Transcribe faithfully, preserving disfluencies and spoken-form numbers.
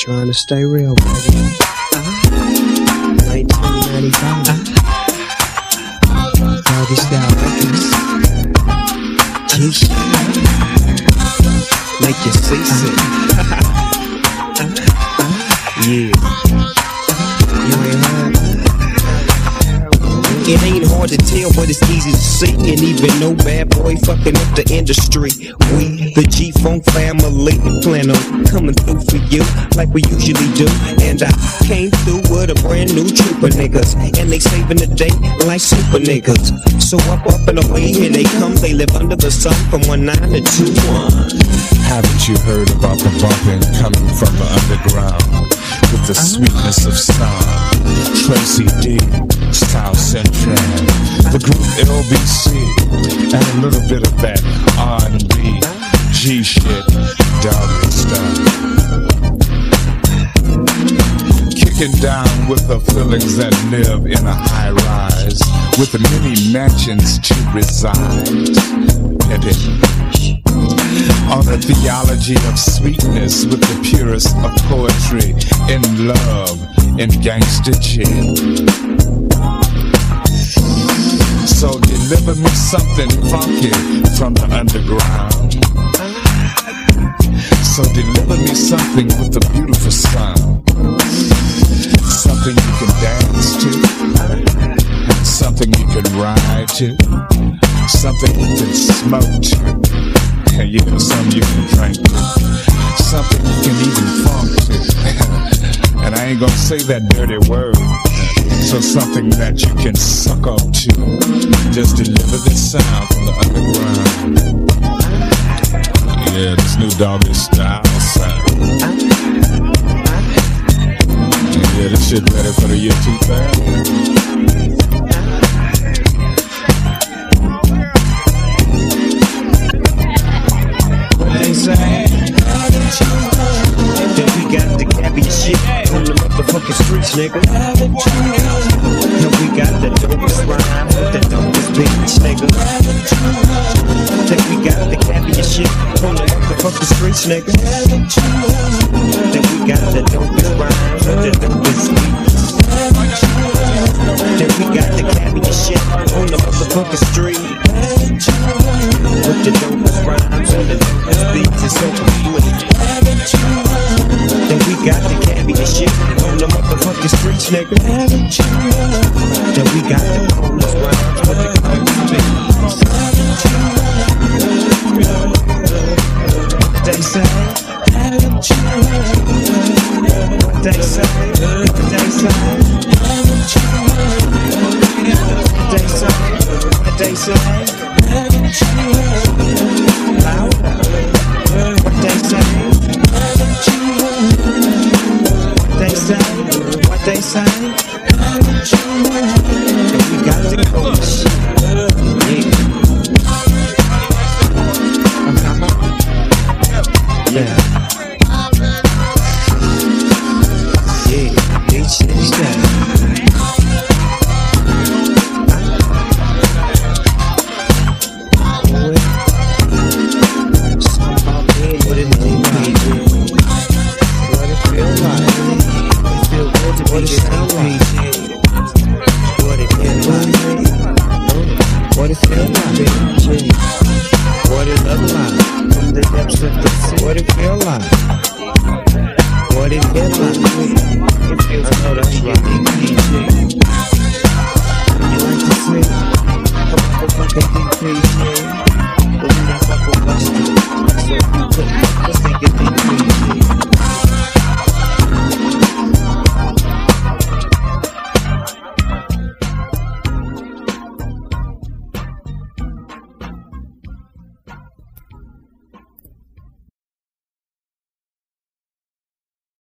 Trying to stay real, baby. Uh-huh. nineteen ninety-five. Uh-huh. Doggy Style Records. G-Shit. Make you seasick. Uh-huh. Yeah. You ain't heard? It ain't hard to tell, but it's easy to see. And even no bad boy fucking up the industry. We, the G-Funk family, plan on coming through for you like we usually do. And I came through with a brand new troop of niggas, and they saving the day like super niggas. So up, up and away, here they come. They live under the sun from one nine to two one. Haven't you heard about the bumping coming from the underground? With the sweetness of sound, Tracy D, South Central, the group L B C, and a little bit of that R and B, G-Shit, Doggy Style. Kicking down with the feelings that live in a high rise, with the many mansions to reside. On the theology of sweetness with the purest of poetry, in love, in gangster chill. So deliver me something funky from the underground. So deliver me something with a beautiful sound. Something you can dance to, something you can ride to, something you can smoke to. And you know, something you can drink to, something you can even funk to. And I ain't gonna say that dirty word. So something that you can suck up to. Just deliver this sound from the underground. Yeah, this new Doggy Style sound. Yeah, this shit ready for the year two thousand. Then we got the cabbie shit on the motherfucking streets, nigga. And we got the dopest rhyme with the dopest bitch, nigga. Then we got the cabbie shit on the motherfucking streets, nigga. Then we got the dopest rhyme with the dopest beats. Then we got the cabbie shit on the motherfucking street with the dopest rhymes and the dopest beats. It's so complete. Then we got the cabbie shit on the motherfucking streets, nigga. Then we got the coolest rhymes with the coolest beats. What they say? What they say? What they say? What they say? What they say? Louder. What they say? They say, what they say, and we got the coach. Yeah. Yeah. Yeah, they changed that. What it sound like? What it feel like? What it feel like? What it look like? From the depths of the sea. What it feel like? What it feel like? It feels I know that's right. You like to see? Come on, fucking D P G.